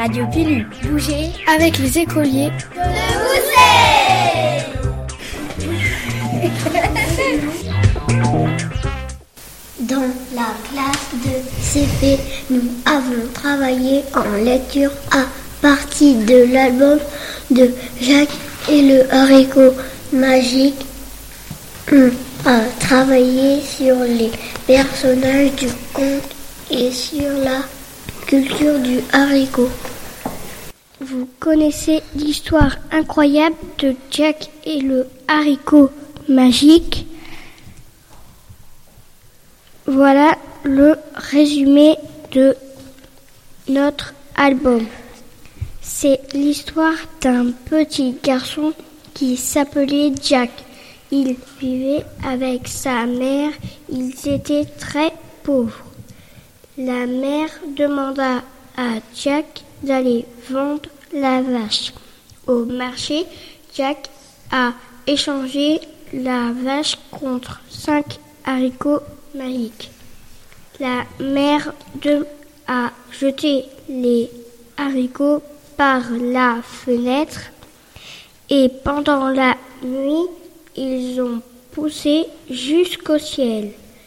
radio Pilule. Bougez avec les écoliers de Dans la classe de CP, nous avons travaillé en lecture à partir de l'album de Jacques et le haricot magique. On a travaillé sur les personnages du conte et sur la culture du haricot. Vous connaissez l'histoire incroyable de Jacques et le haricot magique? Voilà le résumé de notre album. C'est l'histoire d'un petit garçon qui s'appelait Jack. Il vivait avec sa mère. Ils étaient très pauvres. La mère demanda à Jack d'aller vendre la vache. Au marché, Jack a échangé la vache contre 5 haricots magiques. La mère a jeté les haricots par la fenêtre et pendant la nuit, ils ont poussé jusqu'au ciel.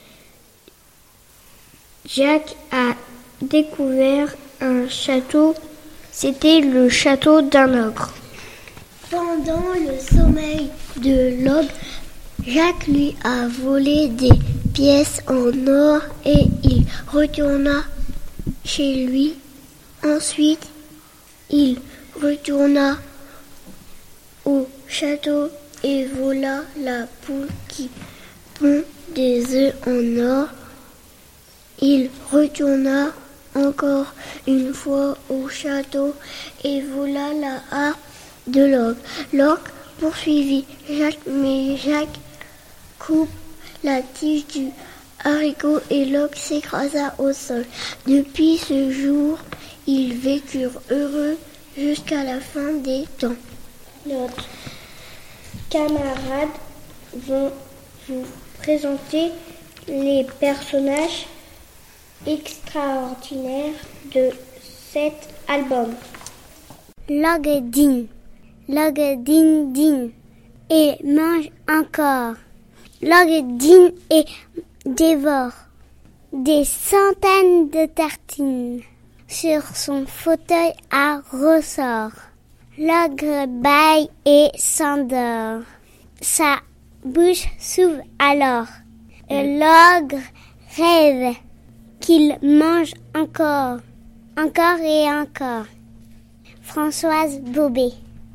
Jack a découvert un château. C'était le château d'un ogre. Pendant le sommeil de l'ogre, Jacques lui a volé des pièces en or et il retourna chez lui. Ensuite, il retourna au château et vola la poule qui pond des œufs en or. Il retourna encore une fois au château et vola la harpe de l'ogre. L'ogre poursuivit Jacques, mais Jacques coupe la tige du haricot et l'ogre s'écrasa au sol. Depuis ce jour, ils vécurent heureux jusqu'à la fin des temps. Notre camarade vont vous présenter les personnages extraordinaires de cet album. L'ogre dîne, l'ogre dîne dîne et mange encore. L'ogre dîne et dévore des centaines de tartines sur son fauteuil à ressort. L'ogre bâille et s'endort. Sa bouche s'ouvre alors. Et l'ogre rêve qu'il mange encore, encore et encore. Françoise Bobet.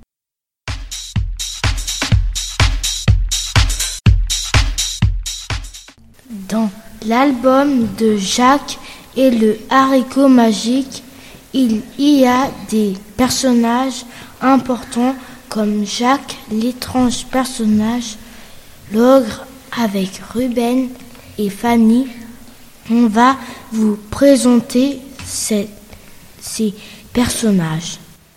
Dans l'album de Jacques et le haricot magique, il y a des personnages importants comme Jacques, l'étrange personnage, l'ogre avec Ruben et Fanny. On va vous présenter ces personnages.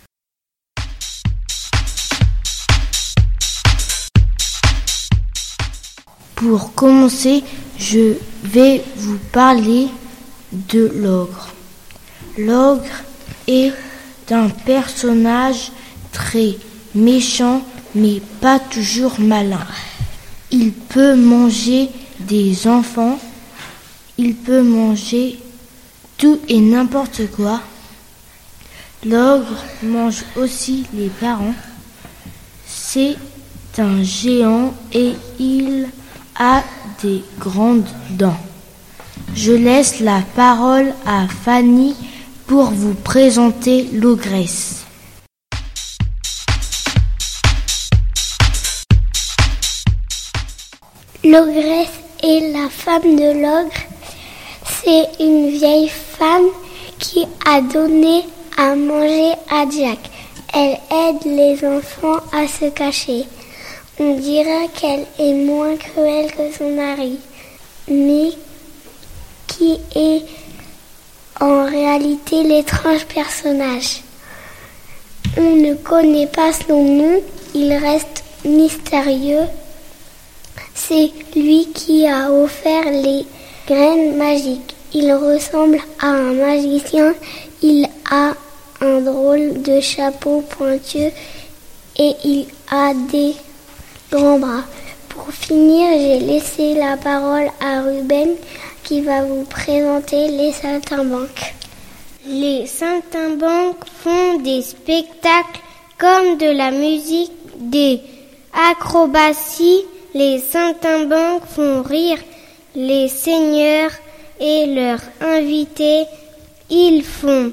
Pour commencer, je vais vous parler de l'ogre. L'ogre est un personnage très méchant, mais pas toujours malin. Il peut manger des enfants, il peut manger tout et n'importe quoi. L'ogre mange aussi les parents. C'est un géant et il a des grandes dents. Je laisse la parole à Fanny pour vous présenter l'ogresse. L'ogresse est la femme de l'ogre. C'est une vieille femme qui a donné à manger à Jack. Elle aide les enfants à se cacher. On dirait qu'elle est moins cruelle que son mari, mais qui est en réalité l'étrange personnage. On ne connaît pas son nom, il reste mystérieux. C'est lui qui a offert les graines magiques. Il ressemble à un magicien, il a un drôle de chapeau pointu et il a des grands bras. Pour finir, j'ai laissé la parole à Ruben qui va vous présenter les saltimbanques. Les saltimbanques font des spectacles comme de la musique, des acrobaties. Les saltimbanques font rire les seigneurs et leurs invités. Ils font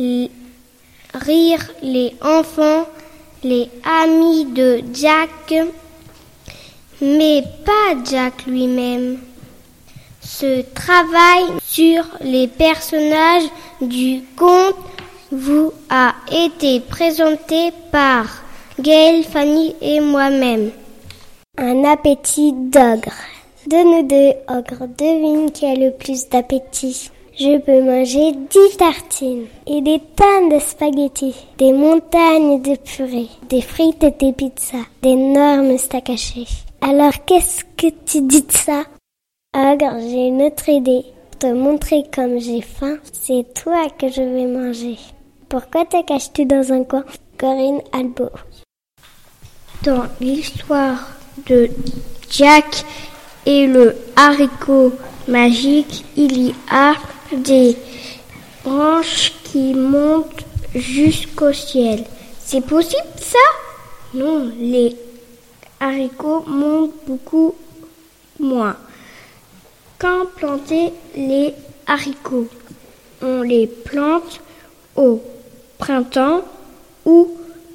rire les enfants, les amis de Jack, mais pas Jack lui-même. Ce travail sur les personnages du conte vous a été présenté par Gaëlle, Fanny et moi-même. Un appétit d'ogre. De nous deux ogres, devine qui a le plus d'appétit. Je peux manger 10 tartines et des tonnes de spaghettis, des montagnes de purée, des frites et des pizzas, d'énormes steaks hachés. Alors qu'est-ce que tu dis de ça? Ogre, j'ai une autre idée. Pour te montrer comme j'ai faim, c'est toi que je vais manger. Pourquoi te caches-tu dans un coin? Corinne Albo. Dans l'histoire de Jack et le haricot magique, il y a des branches qui montent jusqu'au ciel. C'est possible ça? Non, les haricots montent beaucoup moins. Quand planter les haricots? On les plante au printemps ou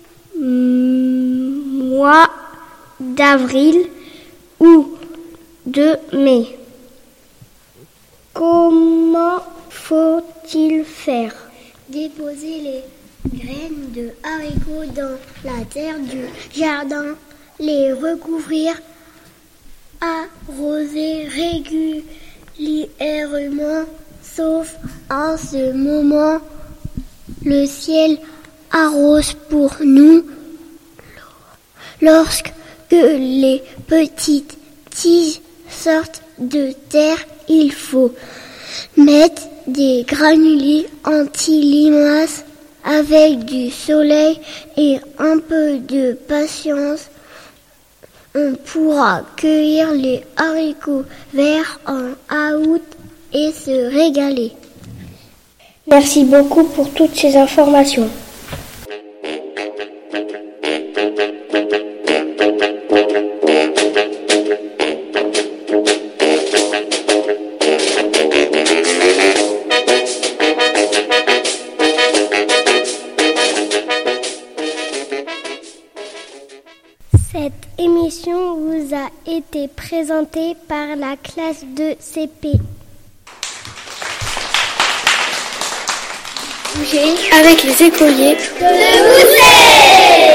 mois d'avril ou de mai. Comment faut-il faire? Déposer les graines de haricots dans la terre du jardin, les recouvrir, arroser régulièrement, sauf en ce moment, le ciel arrose pour nous. Lorsque les petites tiges sortent de terre, il faut mettre des granulés anti-limaces. Avec du soleil et un peu de patience, on pourra cueillir les haricots verts en août et se régaler. Merci beaucoup pour toutes ces informations. Cette émission vous a été présentée par la classe de CP. Avec les écoliers de Mousset.